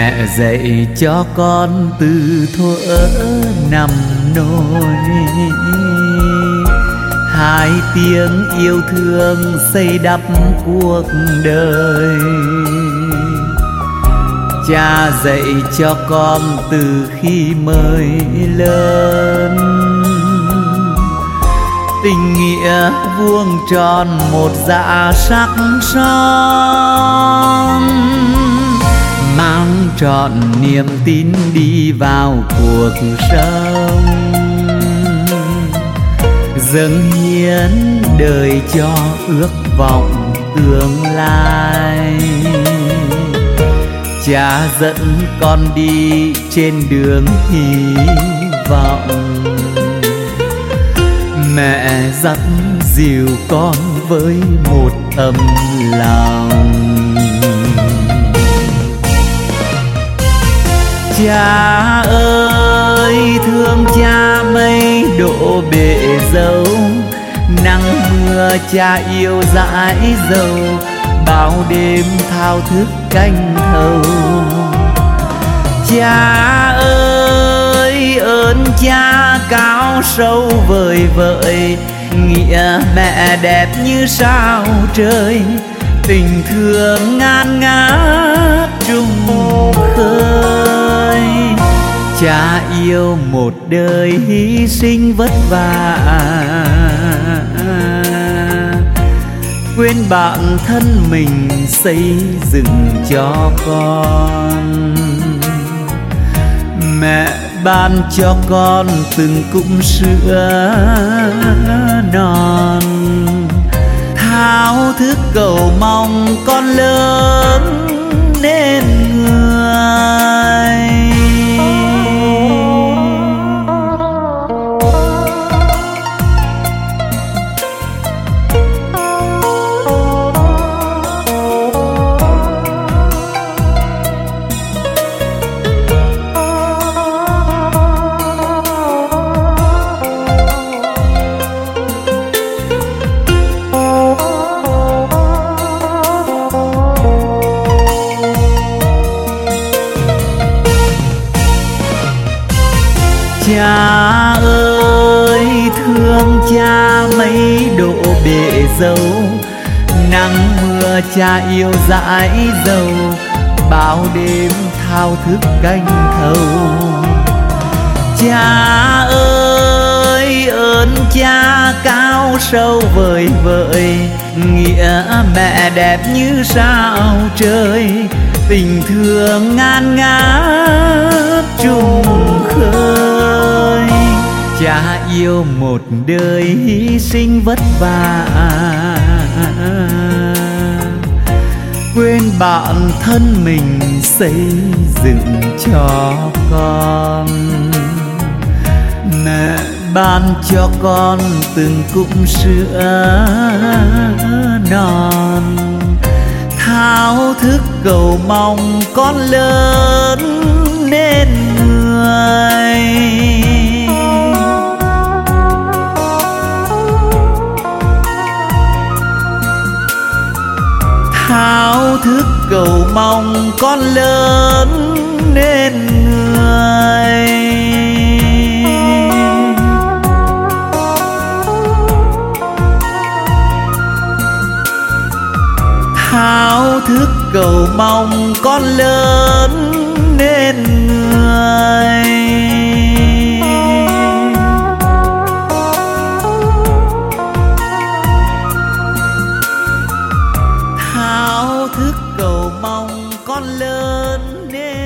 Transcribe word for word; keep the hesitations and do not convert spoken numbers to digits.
Mẹ dạy cho con từ thuở nằm nôi, hai tiếng yêu thương xây đắp cuộc đời. Cha dạy cho con từ khi mới lớn, tình nghĩa vuông tròn một dạ sắc son, mang trọn niềm tin đi vào cuộc sống, dâng hiến đời cho ước vọng tương lai. Cha dẫn con đi trên đường hy vọng, mẹ dắt dìu con với một tấm lòng. Cha ơi thương cha mấy độ bể dâu, nắng mưa cha yêu dãi dầu, bao đêm thao thức canh thâu. Cha ơi ơn cha cao sâu vời vợi, nghĩa mẹ đẹp như sao trời, tình thương ngàn ngát trung khơi. Cha yêu một đời hy sinh vất vả, quên bản thân mình xây dựng cho con. Mẹ ban cho con từng cụm sữa non, thao thức cầu mong con lớn nên người. Cha ơi thương cha mấy độ bể dâu, nắng mưa cha yêu dãi dầu, bao đêm thao thức canh thâu. Cha ơi ơn cha cao sâu vời vợi, nghĩa mẹ đẹp như sao trời, tình thương ngàn ngát trung khơi. Cha yêu một đời hy sinh vất vả, quên bản thân mình xây dựng cho con. Mẹ ban cho con từng cụm sữa non, thao thức cầu mong con lớn nên người. Thao thức cầu mong con lớn nên người. Thao thức cầu mong con lớn nên người. Thao thức cầu mong con lớn nên